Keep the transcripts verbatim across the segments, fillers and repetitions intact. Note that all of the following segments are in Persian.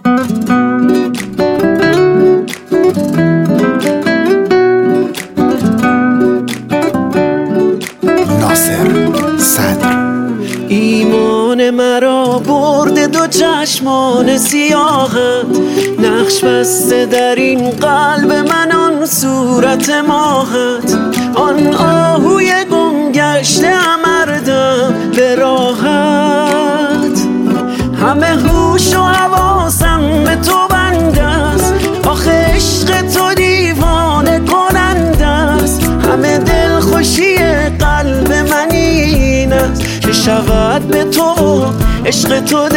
ناصر صدر. ایمان مرا برده دو چشمان سیاهت، نقش بسته در این قلب من آن صورت ماهت، آن آهوی گم گشته امردم به راحت. همه هوش و حواسم به تو بند است، آخه عشق تو دیوانه کننده است. همه دلخوشی قلب من این است که شود به تو عشق تو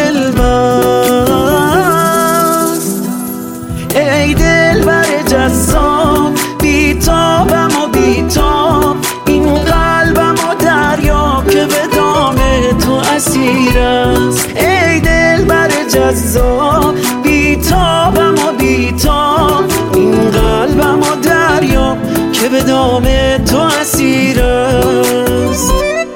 دلبست. ای دلبر جذاب بیتابم و بیتاب، این قلبم و دریا که به دام تو اسیر است. ای دلبر جذاب بیتابم و بیتاب، این قلبم و دریا که به دام تو اسیر است.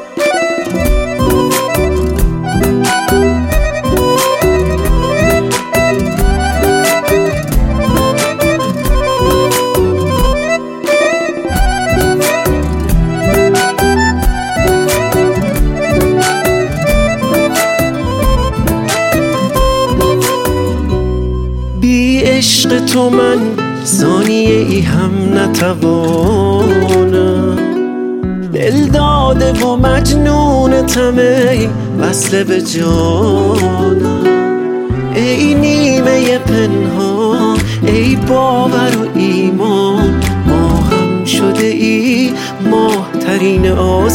بی عشق تو من ثانیه ای هم نتوانم، دل داده و مجنون طمع وصل به جانم. ای نیمه پنهان، ای باور و ایمان، ما هم شده ای ماه ترین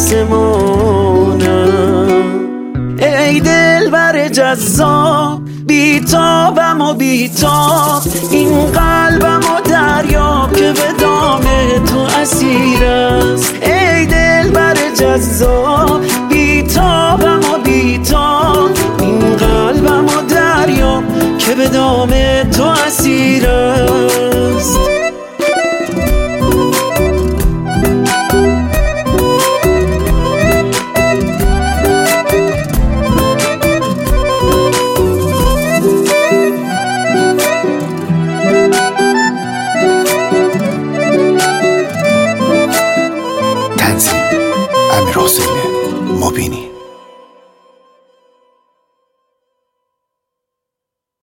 آسمانم. ای دلبر جذاب بیتابم و بیتاب، این قلبم و دریا که به دام تو اسیر است. ای دلبر جذاب بیتابم و بیتاب، این قلبم و دریا که به دام تو اسیر است. تنظیم: امیر حسین مبینی.